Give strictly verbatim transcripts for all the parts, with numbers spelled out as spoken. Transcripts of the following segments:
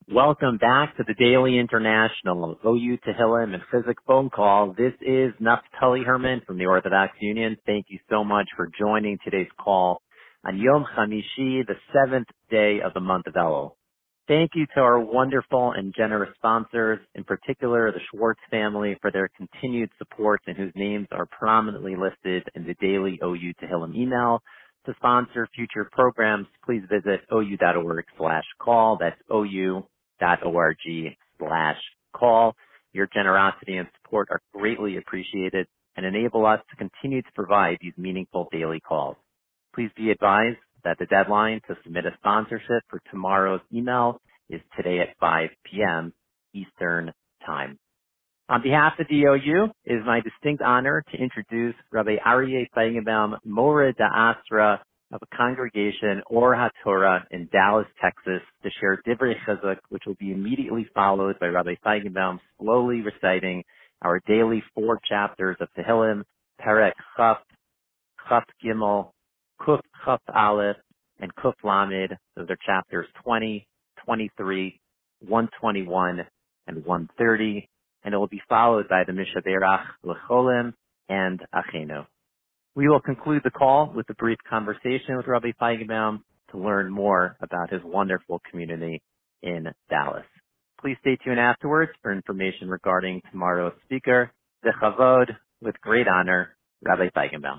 Welcome back to the Daily International O U Tehillim and Chizuk phone call. This is Naftali Herman from the Orthodox Union. Thank you so much for joining today's call on Yom Chamishi, the seventh day of the month of Elul. Thank you to our wonderful and generous sponsors, in particular the Schwartz family, for their continued support and whose names are prominently listed in the daily O U Tehillim email. To sponsor future programs, please visit ou.org slash call. That's ou.org slash call. Your generosity and support are greatly appreciated and enable us to continue to provide these meaningful daily calls. Please be advised that the deadline to submit a sponsorship for tomorrow's email is today at five p.m. Eastern Time. On behalf of the O U, it is my distinct honor to introduce Rabbi Aryeh Feigenbaum, Moreh D'Asra of a congregation Or HaTorah in Dallas, Texas, to share Divrei Chizuk, which will be immediately followed by Rabbi Feigenbaum slowly reciting our daily four chapters of Tehillim, Perek Chaf, Chaf Gimel, Kuf Chaf Aleph, and Kuf Lamed. Those are chapters twenty, twenty-three, one twenty-one, and one thirty. And it will be followed by the Mishaberach L'Cholim and Achenu. We will conclude the call with a brief conversation with Rabbi Feigenbaum to learn more about his wonderful community in Dallas. Please stay tuned afterwards for information regarding tomorrow's speaker, the Chavod, with great honor, Rabbi Feigenbaum.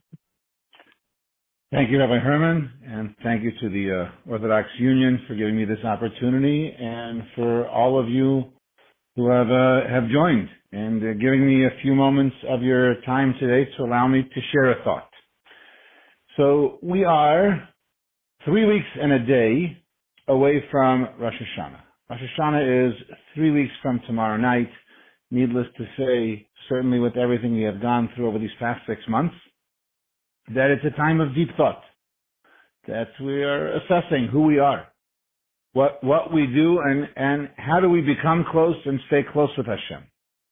Thank you, Rabbi Herman, and thank you to the uh, Orthodox Union for giving me this opportunity, and for all of you who have uh, have joined and uh, giving me a few moments of your time today to allow me to share a thought. So we are three weeks and a day away from Rosh Hashanah. Rosh Hashanah is three weeks from tomorrow night. Needless to say, certainly with everything we have gone through over these past six months, that it's a time of deep thought, that we are assessing who we are, what what we do, and, and how do we become close and stay close with Hashem.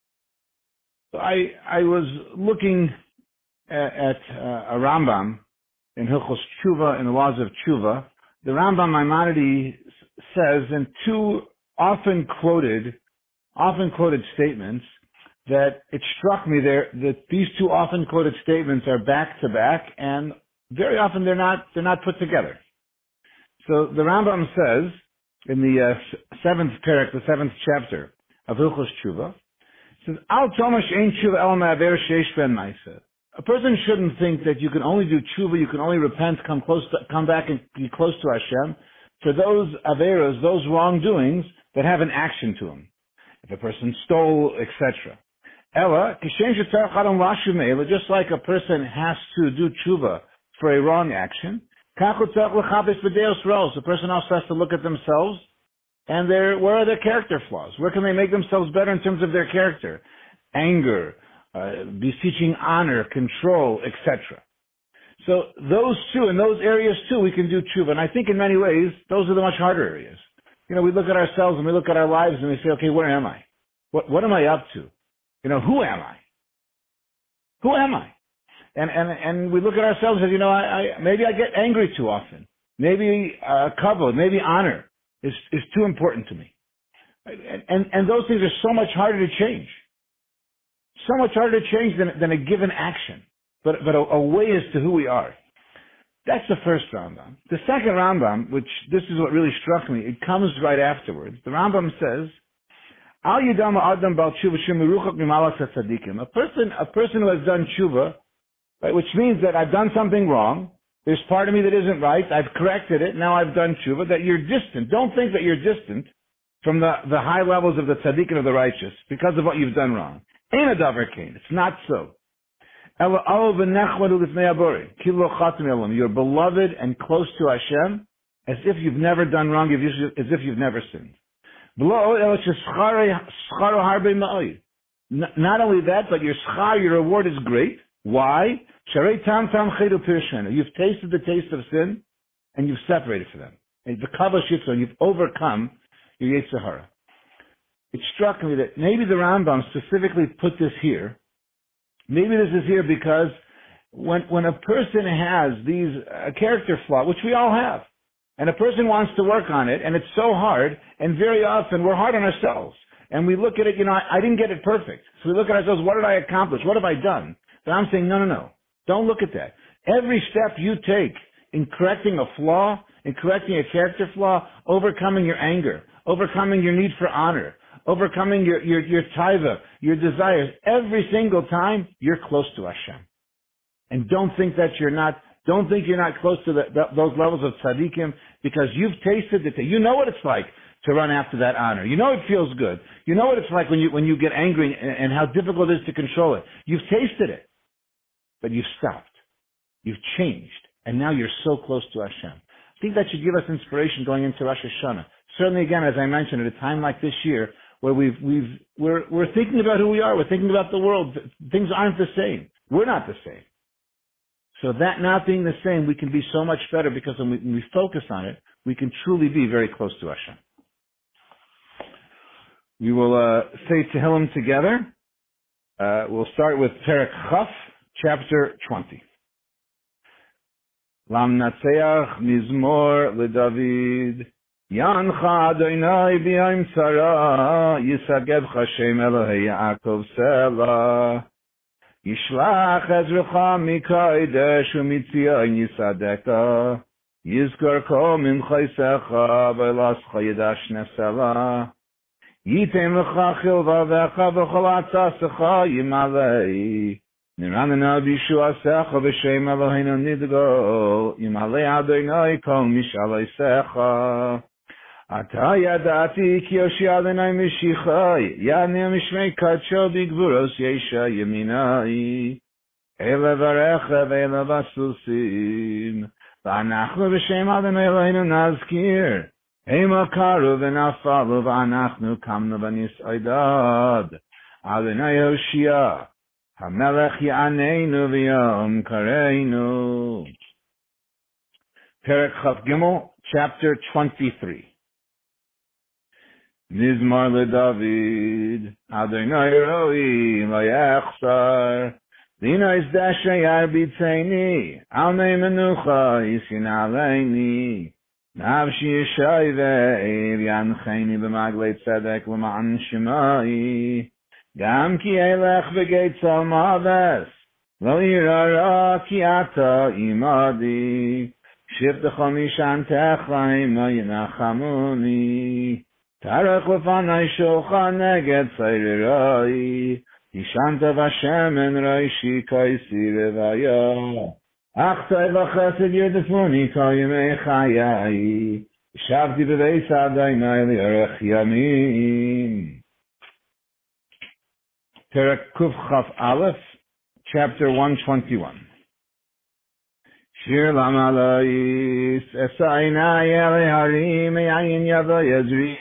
So I I was looking at, at uh, a Rambam in Hilchos Tshuva, in the Laws of Tshuva. The Rambam Maimonides says in two often quoted, often quoted statements that it struck me there that these two often quoted statements are back to back, and very often they're not they're not put together. So the Rambam says in the uh, seventh parak, the seventh chapter of Hilchos Tshuva, it says, Al tomash ein tshuva el ma'aver sheish ben ma'aseh. A person shouldn't think that you can only do tshuva, you can only repent, come close, to, come back and be close to Hashem for those averos, those wrongdoings that have an action to them. If a person stole, et cetera. Ella, kishem shetzarach adam lashuv me'ela, just like a person has to do tshuva for a wrong action, the person also has to look at themselves and their, where are their character flaws? Where can they make themselves better in terms of their character? Anger, uh, beseeching honor, control, et cetera. So those two, in those areas too, we can do tshuva. And I think in many ways, those are the much harder areas. You know, we look at ourselves and we look at our lives and we say, okay, where am I? What, what am I up to? You know, who am I? Who am I? And, and, and we look at ourselves as, you know, I, I, maybe I get angry too often. Maybe, uh, kavod, maybe honor is, is too important to me. And, and, and those things are so much harder to change. So much harder to change than, than a given action. But, but a, a way as to who we are. That's the first Rambam. The second Rambam, which this is what really struck me, it comes right afterwards. The Rambam says, Al yidam adam bal tshuva shemiruchak mimalas hatzadikim. A person, a person who has done tshuva, right, which means that I've done something wrong. There's part of me that isn't right. I've corrected it. Now I've done tshuva. That you're distant. Don't think that you're distant from the, the high levels of the tzaddik and of the righteous because of what you've done wrong. Ein adavar kain. It's not so. You're beloved and close to Hashem as if you've never done wrong, as if you've never sinned. Not only that, but your schar, your reward is great. Why? You've tasted the taste of sin, and you've separated from them. And the kavod shitzon, you've overcome your yetzer hara. It struck me that maybe the Rambam specifically put this here. Maybe this is here because when when a person has these uh, character flaw, which we all have, And a person wants to work on it, and it's so hard, and very often we're hard on ourselves. And we look at it, you know, I, I didn't get it perfect. So we look at ourselves, what did I accomplish? What have I done? But I'm saying, no, no, no. Don't look at that. Every step you take in correcting a flaw, in correcting a character flaw, overcoming your anger, overcoming your need for honor, overcoming your, your, your taiva, your desires, every single time, you're close to Hashem. And don't think that you're not, don't think you're not close to the, the, those levels of tzaddikim, because you've tasted it. You know what it's like to run after that honor. You know it feels good. You know what it's like when you, when you get angry and, and how difficult it is to control it. You've tasted it, but you've stopped. You've changed. And now you're so close to Hashem. I think that should give us inspiration going into Rosh Hashanah. Certainly, again, as I mentioned, at a time like this year, where we've, we've, we're, we're thinking about who we are. We're thinking about the world. Things aren't the same. We're not the same. So that not being the same, we can be so much better, because when we, when we focus on it, we can truly be very close to Hashem. We will uh, say Tehillim together. Uh, we'll start with Perek Chaf, chapter twenty. Lam Natseach Mizmor LeDavid Yancha Adonai B'Yom Tzara Yisagevcha Shem Elohei Yaakov Selah Yishlach Ezrecha Mikodesh Umitzion Yisadeka Yizkor Kol Min Chaysecha V'Lascha Yidash Nesela Yitem Lecha Chilvavecha V'Chol Atzasecha Yimalei Niranana B'Yishuasecha V'Shem Eloheinu Nidgo Yimalei Adonai Kol Mishalei Secha Ata Yadati Ki Yoshi Adonai Mishichai Yadni Mishmei Kadsho B'Gvuros Yesha Yeminai Ele Varecha Ve'ele Vasusim V'Anachnu V'Shem Adonai Eloheinu Nazkir Ema Karu V'Nafalu V'Anachnu Kamnu V'Nis Oidad Adonai Hoshia HaMelech Ya'aneinu V'Yom Kareinu. Perek Chaf Gimel, chapter twenty-three. Mizmor LeDavid Adonai Roi V'Yechsar Dina Izdasha Yarbitzeini Alnei Menucha Yisin Aleini Navshi Yishai Ve'ev Yancheini B'Maglei Tzedek L'Ma'an Shemai Gam Ki Elech V'Geit Salmaves Lo Yirara Ki Ata Imadi Shiftecha Mishantecha Ima Yinachamuni Tarech Lefanai Shocha Neged Tzayrirai Yishanta Vashem En Raishi Kaisi Revaya Achtai V'Chesed Yerdefuni Kol Yemei Chayai Shavti B'Beis Adonai Li'arech Yamim. Perek Kuf Chaf Aleph, chapter one twenty-one. Shir Lamalais Esaina Yele Harim Yayin Yavo Ezri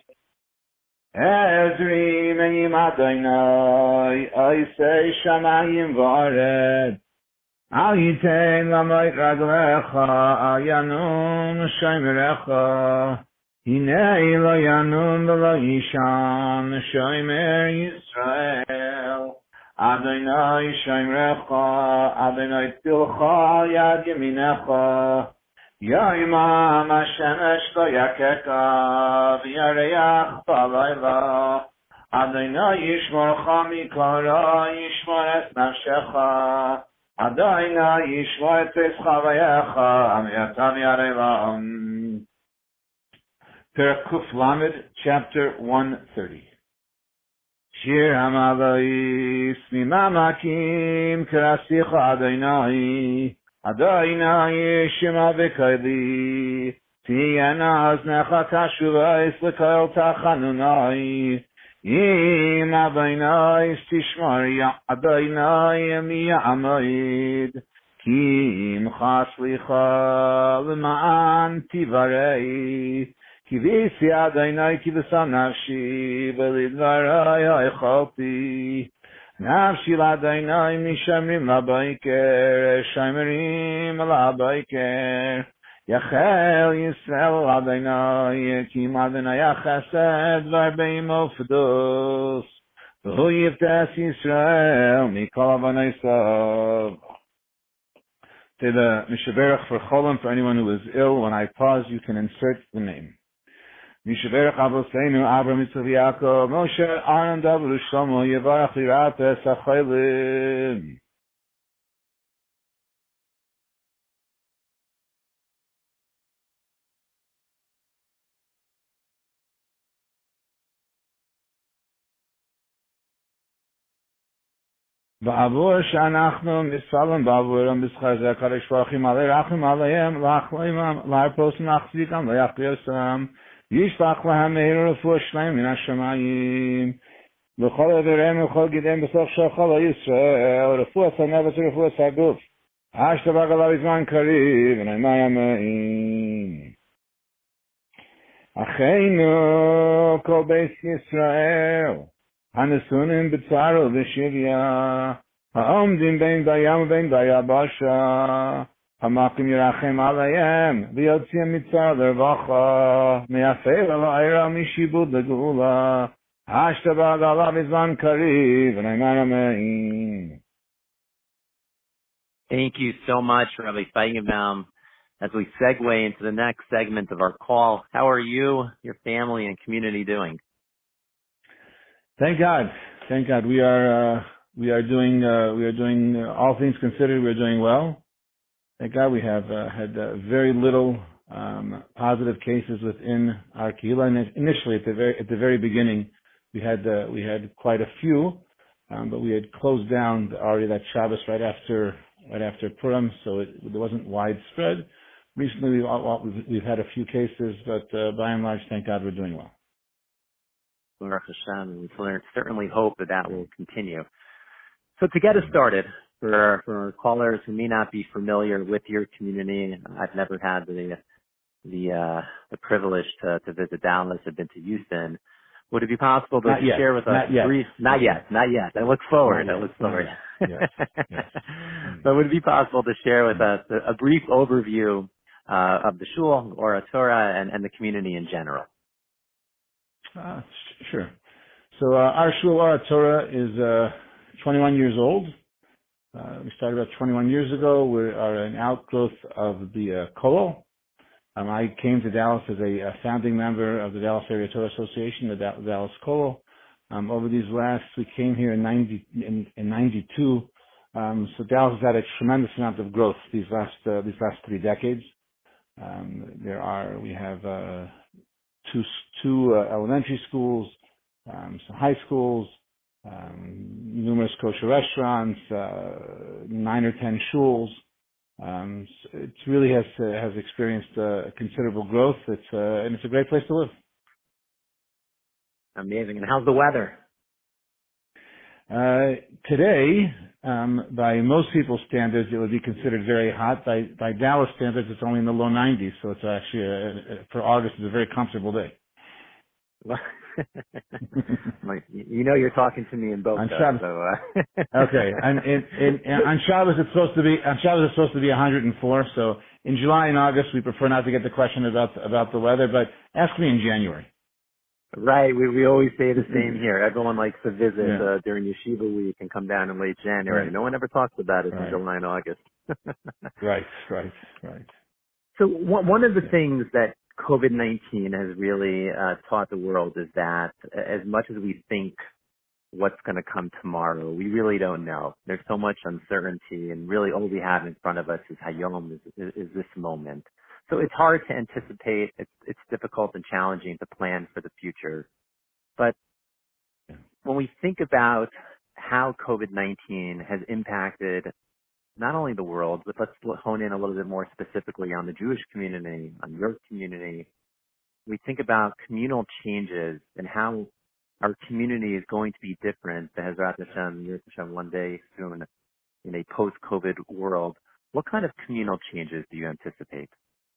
Ezri Menim Adonai Oisei Shamayim V'Aret Al Yitein Lamoit Raglecha Al Yanum Shomerecha Hinei Lo Yanum V'Lo Yishan Shomer Yisrael Adonai Shomerecha Adonai Tilcha Yad Yeminecha Yoimam HaShemesh Lo Yakeka V'Yareach B'Alayla Adonai Yishmorcha Mikara Yishmor Es Nafshecha Adonai Yishmor Et Tzchaveyecha Amiyatam Yareva. Perek Kuf Lamed, chapter one thirty. Shir Hamalais Mimamakim Kerasicha Adonai Adonai Shema V'Kayli Tiyana Aznecha Kashuvais L'Kol Tachanunai Yim Adonai Tishmar Adonai Miyamoid Kim Chaslicha L'Ma'an Tivarei Kivisi Adonai Kivisa Nafshi V'Lidvarai Ha'echolti Nafshi L'Adonai Mishamrim L'Abaiker Shaymerim L'Abaiker Yachel Yisrael L'Adonai Kim Adonai Chesed V'Arbeim Ofdos V'Hu Yiftes Yisrael Mikol Avonai Sav. Say the Mishaberach for Cholam, for anyone who is ill. When I pause, you can insert the name. Mishaberach Avoseinu, Avram Yitzchak Yaakov, Moshe, Aaron, David, Shlomo, Yevarach Lirata, Sacholim. בעבור שאנחנו מסלם בעבורם בשכר זה הקדוש ברוך הוא מלא רחמים עליהם להחלימם להרפות ולהחזיקם להחייסם ישלח להם מהיר ורפואה שלהם מן השמיים לכל איבריהם ולכל גידיהם בסוף של כל ישראל רפואת הנפש ורפואת הגוף השתבח עליו בזמן קריב ונאמר אמן. אחינו כל בית ישראל הנשונים בצער ובשביה, העומדים בין בים ובין ביבשה, המקים ירחם עליהם, ויוציאם מצער לרווחה, מאפר ולעירה משיבוד לגאולה, השתבח עליו בזמן קריב, ונאמר אמן. Thank you so much, Rabbi Feigenbaum. As we segue into the next segment of our call, how are you, your family, and community doing? Thank God. Thank God. We are, uh, we are doing, uh, we are doing, uh, all things considered, we're doing well. Thank God we have, uh, had, uh, very little, um, positive cases within our Kehillah. And initially, at the very, at the very beginning, we had, uh, we had quite a few, um, but we had closed down already that Shabbos right after, right after Purim, so it, it wasn't widespread. Recently, we've, we've, we've had a few cases, but, uh, by and large, thank God we're doing well. Baruch Hashem, we certainly hope that that will continue. So to get us started, for for callers who may not be familiar with your community, I've never had the the uh, the privilege to, to visit Dallas. I've been to Houston. Would it be possible to not share yet. with us not yet. brief? Not yet, not yet. I look forward. I look forward. Yes. Yes. But would it be possible to share with us a, a brief overview uh, of the Shul, or Torah, and, and the community in general? Uh, sure. So uh, our Shul Or Torah is uh, twenty-one years old. Uh, we started about twenty-one years ago. We are an outgrowth of the uh, Kollel. Um, I came to Dallas as a, a founding member of the Dallas Area Torah Association, the da- Dallas Kollel. Um, over these last, we came here in ninety in, in ninety-two. Um, so Dallas has had a tremendous amount of growth these last uh, these last three decades. Um, there are we have. Uh, two two uh, elementary schools, um, some high schools, um, numerous kosher restaurants, uh, nine or ten shuls. Um, so it really has uh, has experienced uh, considerable growth. It's uh, and it's a great place to live. Amazing. And how's the weather? Uh, today, um, by most people's standards, it would be considered very hot. By by Dallas standards, it's only in the low nineties, so it's actually a, a, for August, it's a very comfortable day. You know, you're talking to me in both. On though, Shabbos, so, uh... okay. And in, in, in, on Shabbos, it's supposed to be on Shabbos, it's supposed to be one hundred four. So in July and August, we prefer not to get the question about about the weather, but ask me in January. Right, we we always say the same here. Everyone likes to visit yeah. uh, during Yeshiva week and come down in late January. Right. No one ever talks about it right. in July and August. Right, right, right. So one one of the yeah. things that COVID nineteen has really uh, taught the world is that as much as we think what's going to come tomorrow, we really don't know. There's so much uncertainty, and really all we have in front of us is Hayom, is, is, is this moment. So it's hard to anticipate. It's, it's difficult and challenging to plan for the future. But when we think about how COVID nineteen has impacted not only the world, but let's hone in a little bit more specifically on the Jewish community, on your community, we think about communal changes and how our community is going to be different, Be'ezrat Hashem, Yirtzeh Hashem, one day soon in a post-COVID world. What kind of communal changes do you anticipate?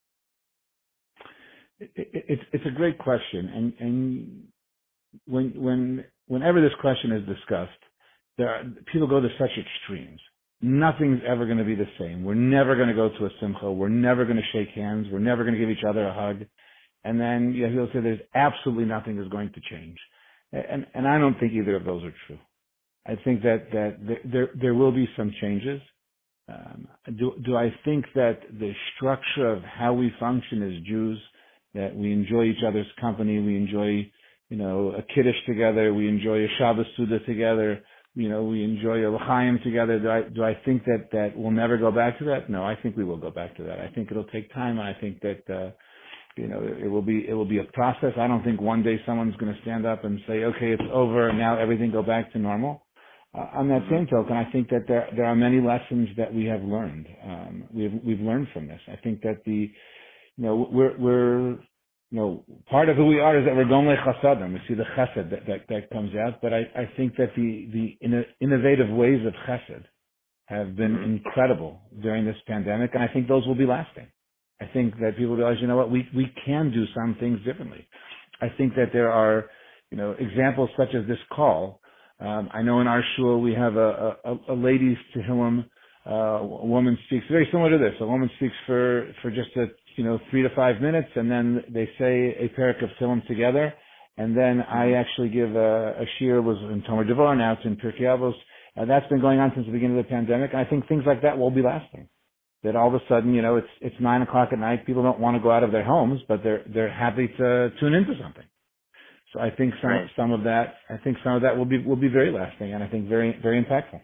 It, it, it's it's a great question, and and when when whenever this question is discussed, there are, people go to such extremes. Nothing's ever going to be the same. We're never going to go to a simcha. We're never going to shake hands. We're never going to give each other a hug. And then you know, people say there's absolutely nothing is going to change, and and I don't think either of those are true. I think that that there there, there will be some changes. Um, do, do I think that the structure of how we function as Jews, that we enjoy each other's company, we enjoy, you know, a Kiddush together, we enjoy a Shabbos Suda together, you know, we enjoy a L'chaim together. Do I, do I think that, that we'll never go back to that? No, I think we will go back to that. I think it'll take time. I think that, uh, you know, it will be, it will be a process. I don't think one day someone's going to stand up and say, okay, it's over and now everything go back to normal. Uh, on that same token, I think that there, there are many lessons that we have learned. Um, we've, we've learned from this. I think that the, you know, we're, we're, you know, part of who we are is that we're going like chasadim. We see the chesed that, that, that comes out, but I, I think that the, the inno- innovative ways of chesed have been incredible during this pandemic, and I think those will be lasting. I think that people realize, you know what, we, we can do some things differently. I think that there are, you know, examples such as this call. Um, I know in our shul we have a, a, a ladies Tehillim, uh, a woman speaks very similar to this. A woman speaks for, for just a, you know, three to five minutes, and then they say a parak of Tehillim together, and then I actually give a, a shir, was in Tomer Devorah, now it's in Pirkei Avos. Uh, that's been going on since the beginning of the pandemic, and I think things like that will be lasting. That all of a sudden, you know, it's it's nine o'clock at night, people don't want to go out of their homes, but they're they're happy to tune into something. So I think some Right. some of that, I think some of that will be will be very lasting, and I think very very impactful.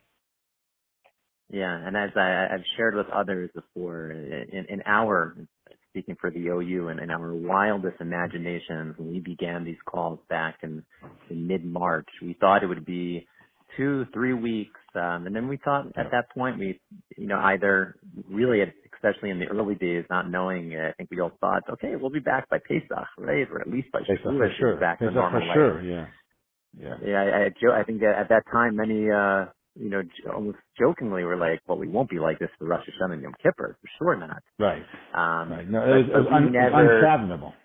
Yeah, and as I, I've shared with others before, in, in our, speaking for the O U, and in our wildest imaginations when we began these calls back in, in mid-March, we thought it would be two, three weeks, um, and then we thought at Yeah. that point we, you know, either really, especially in the early days, not knowing, uh, I think we all thought, okay, we'll be back by Pesach, right, or at least by Pesach Shavuot, for it's sure. back to Pesach normal for life. sure. Yeah. Yeah. Yeah, I, I, jo- I think that at that time, many, uh, you know, j- almost jokingly were like, well, we won't be like this for Rosh Hashanah and Yom Kippur, for sure not. Right. Um, Right. No, it but, was, it was, but we un, it was never, unfathomable.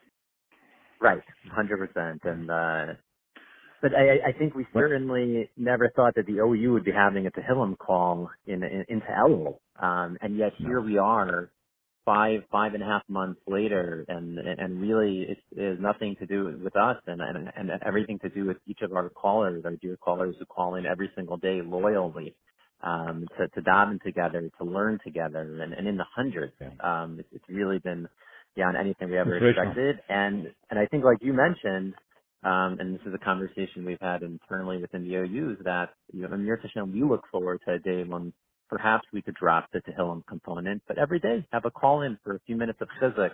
right, one hundred percent. And, uh, but I, I think we What? certainly never thought that the O U would be having a Tehillim call in, in into Elul. Um, and yet No. here we are, five five and a half months later, and and really it has nothing to do with us, and, and and everything to do with each of our callers, our dear callers who call in every single day loyally, um, to to daven together, to learn together, and, and in the hundreds. Yeah. Um, it's, it's really been beyond anything we ever Inspirational. expected, and and I think like you mentioned. Um, and this is a conversation we've had internally within the O Us that, you know, in Mir Tashem, we look forward to a day when perhaps we could drop the Tehillim component, but every day have a call in for a few minutes of chizuk,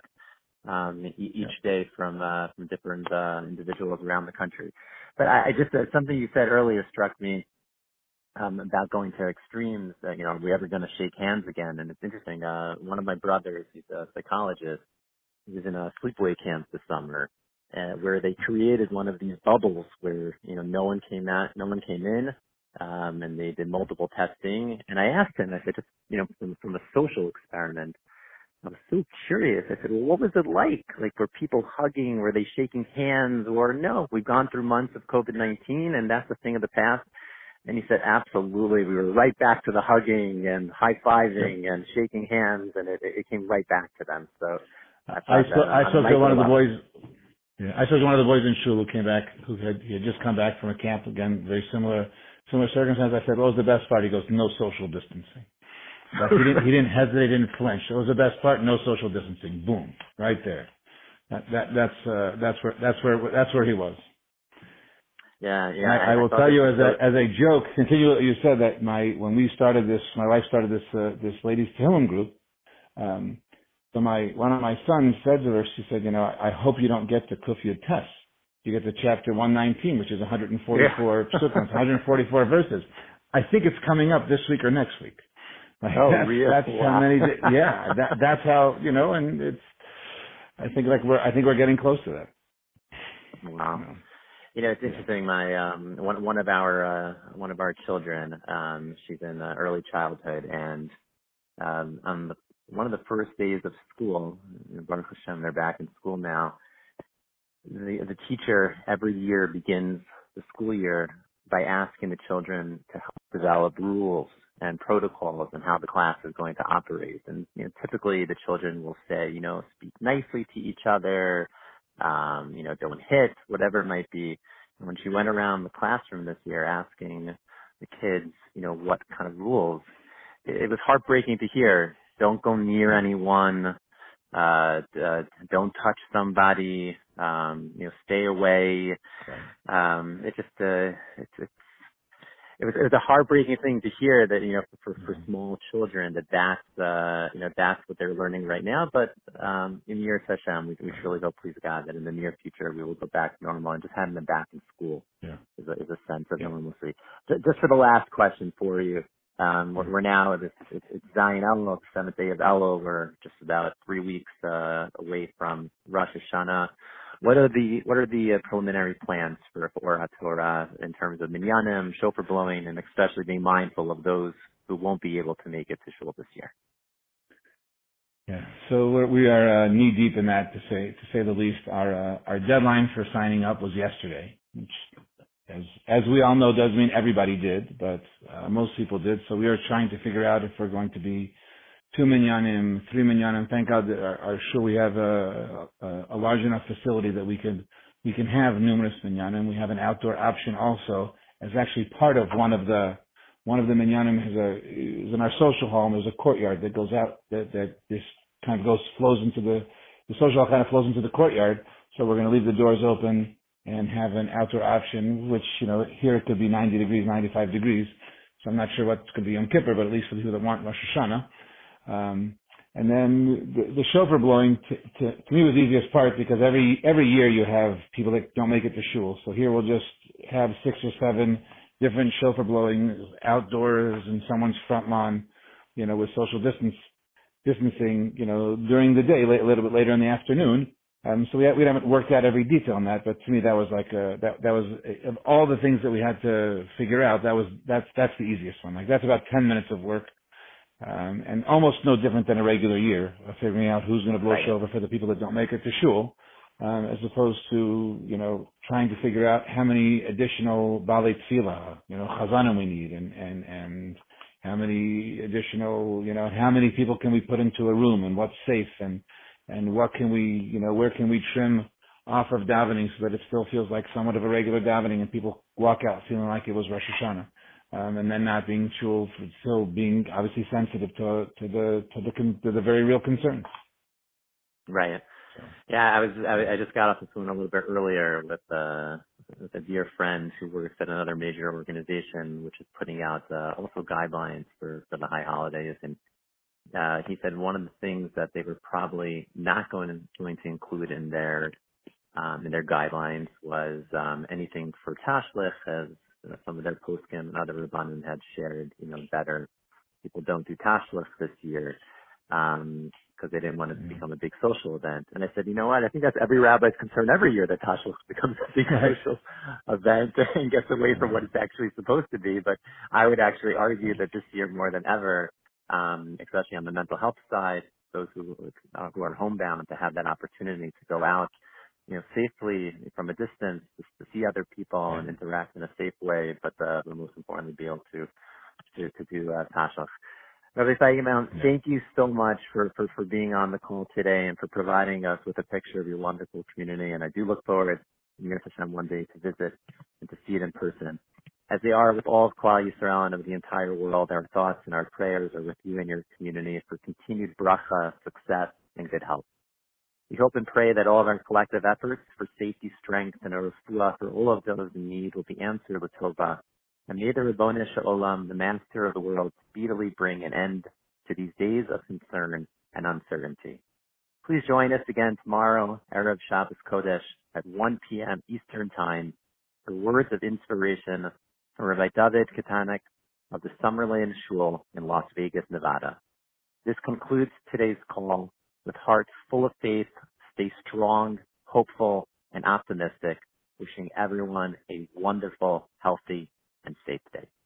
um, e- Yeah. each day from, uh, from different, uh, individuals around the country. But I, I just, uh, something you said earlier struck me, um, about going to extremes, uh, you know, are we ever going to shake hands again? And it's interesting, uh, one of my brothers, he's a psychologist, he was in a sleepaway camp this summer, uh, where they created one of these bubbles where, you know, no one came out, no one came in, um, and they did multiple testing. And I asked him, I said, just, you know, from, from a social experiment, I was so curious. I said, well, what was it like? Like, were people hugging? Were they shaking hands? Or no, we've gone through months of COVID nineteen, and that's a thing of the past. And he said, absolutely. We were right back to the hugging and high-fiving and shaking hands, and it, it came right back to them. So I I thought that spoke, on, I on a spoke to one micro of the level. boys. Yeah, I spoke to one of the boys in shul who came back, who had, he had just come back from a camp again, very similar, similar circumstances. I said, what was the best part? He goes, no social distancing. But he didn't, he didn't hesitate, didn't flinch. It was the best part, no social distancing. Boom. Right there. That, that, that's, uh, that's where, that's where, that's where he was. Yeah, yeah. And I, I I, I will thought tell this you was as so. a, as a joke, continue what you said that my, when we started this, my wife started this, uh, this ladies Tehillim group, um, so my, one of my sons said to her, she said, you know, I hope you don't get to Kufiyat Test. You get to chapter one nineteen, which is one hundred forty-four Yeah. psukim, one hundred forty-four verses. I think it's coming up this week or next week. Like, Oh, that's, really? that's how Wow. many, yeah, that, that's how, you know, and it's, I think like we're, I think we're getting close to that. You Wow. know, You know, it's yeah. interesting. My um, one one of our uh, one of our children, um, she's in uh, early childhood, and um, on the, one of the first days of school, Baruch Hashem, they're back in school now. The the teacher every year begins the school year by asking the children to help develop rules and protocols and how the class is going to operate. And you know, typically the children will say, you know, speak nicely to each other, um, you know, don't hit, whatever it might be. And when she went around the classroom this year asking the kids, you know, what kind of rules, it was heartbreaking to hear. Don't go near anyone. Uh, uh, don't touch somebody. Um, you know, stay away. Right. Um, it just, uh, it's, it's, it was, it was a heartbreaking thing to hear that, you know, for, for Mhm. small children that that's, uh, you know, that's what they're learning right now. But, um, in Yir Hashem, we, we Right. surely hope, please God, that in the near future we will go back to normal and just having them back in school Yeah. is a, is a sense of Yeah. normalcy. Ju- Just for the last question for you, um, we're, Yeah. we're now at this, it's, it's Zion Elul, the seventh day of Elul. We're just about three weeks uh, away from Rosh Hashanah. What are the what are the uh, preliminary plans for for HaTorah in terms of minyanim, shofar blowing, and especially being mindful of those who won't be able to make it to shul this year? Yeah. So we're, we are uh, knee deep in that, to say to say the least. Our uh, our deadline for signing up was yesterday, which, as as we all know, does mean everybody did, but uh, most people did. So we are trying to figure out if we're going to be two minyanim, three minyanim. Thank God that our, our sure we have a, a a large enough facility that we can we can have numerous minyanim. We have an outdoor option also as actually part of one of the one of the minyanim is a is in our social home. There's a courtyard that goes out that that this kind of goes flows into the the social hall kind of flows into the courtyard. So we're going to leave the doors open and have an outdoor option, which, you know, here it could be ninety degrees, ninety-five degrees. So I'm not sure what's going to be Yom Kippur, but at least for the people that want Rosh Hashanah. Um, and then the, the shofar blowing to, to, to me was the easiest part because every every year you have people that don't make it to shul. So here we'll just have six or seven different shofar blowing outdoors in someone's front lawn, you know, with social distance distancing, you know, during the day, a little bit later in the afternoon. Um, so we we haven't worked out every detail on that, but to me that was like a, that that was of all the things that we had to figure out. That was that's that's the easiest one. Like that's about ten minutes of work. Um, and almost no different than a regular year of figuring out who's going to blow Right. shofar for the people that don't make it to shul, um, as opposed to, you know, trying to figure out how many additional balei tefillah, you know, chazanim we need, and, and, and how many additional, you know, how many people can we put into a room, and what's safe, and, and what can we, you know, where can we trim off of davening so that it still feels like somewhat of a regular davening and people walk out feeling like it was Rosh Hashanah. Um, and then not being sure, still being obviously sensitive to to the to the con- to the very real concerns. Right. So Yeah, I was yeah, I, I just got off the phone a little bit earlier with uh with a dear friend who works at another major organization which is putting out uh, also guidelines for for the high holidays, and uh he said one of the things that they were probably not going to, going to include in their um in their guidelines was um anything for tashlich, as uh, some of their poskim and other rabbanim had shared, you know, better people don't do tashlich this year, um, because they didn't want it to yeah. become a big social event. And I said, you know what? I think that's every rabbi's concern every year, that tashlich becomes a big Right, social event and gets away from right, what it's actually supposed to be. But I would actually argue right. that this year more than ever, um, especially on the mental health side, those who uh, who are homebound to have that opportunity to go out, you know, safely from a distance, just to see other people Yeah, and interact in a safe way, but uh, most importantly, be able to to, to do uh, tashlich. Rabbi Feigenbaum, yeah. thank you so much for, for, for being on the call today and for providing us with a picture of your wonderful community. And I do look forward, Mir Hashem, one day to visit and to see it in person. As they are with all of Klal Yisrael and of the entire world, our thoughts and our prayers are with you and your community for continued bracha, success, and good health. We hope and pray that all of our collective efforts for safety, strength, and a refuah for all of those in need will be answered with Tova. And may the Ribbon Olam, the Master of the world, speedily bring an end to these days of concern and uncertainty. Please join us again tomorrow, Erev Shabbos Kodesh, at one p.m. Eastern Time, for words of inspiration from Rabbi David Katanek of the Summerlin Shul in Las Vegas, Nevada. This concludes today's call. With hearts full of faith, stay strong, hopeful, and optimistic, wishing everyone a wonderful, healthy, and safe day.